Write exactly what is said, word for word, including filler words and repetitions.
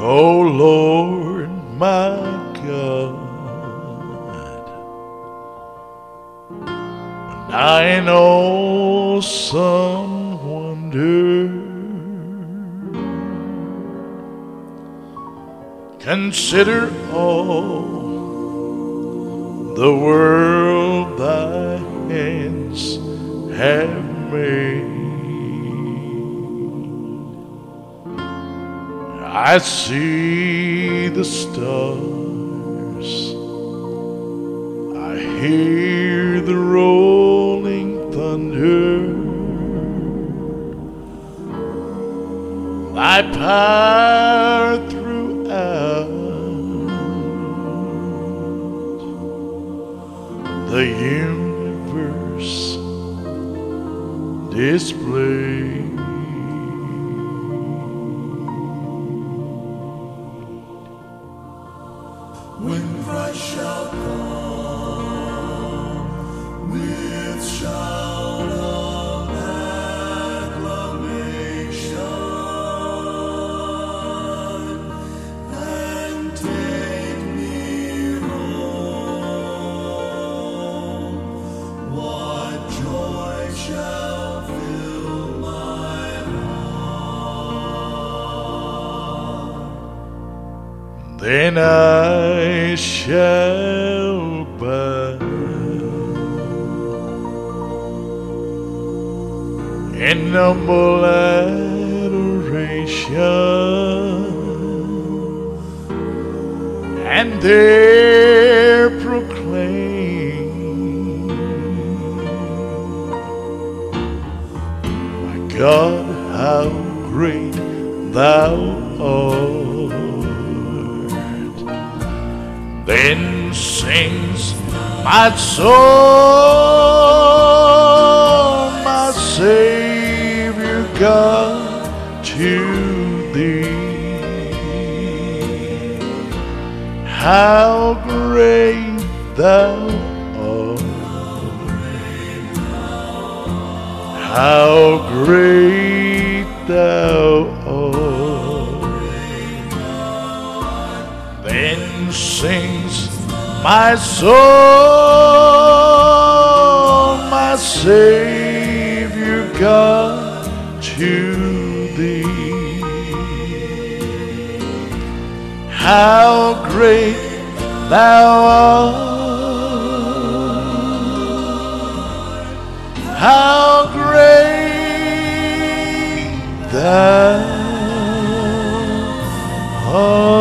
Oh Lord, my God, when I know some wonder, consider all the world thy hands have made. I see the stars, I hear the rolling thunder, thy power throughout the universe display. When Christ shall come with shout of acclamation and take me home, what joy shall fill my heart? Then I shall bow in humble adoration and there proclaim, my God, how great thou art. Then sings my soul, my Savior God, to thee. How great thou art, how great thou art. Then sings my soul, my Savior God, to thee. How great thou art, how great thou art.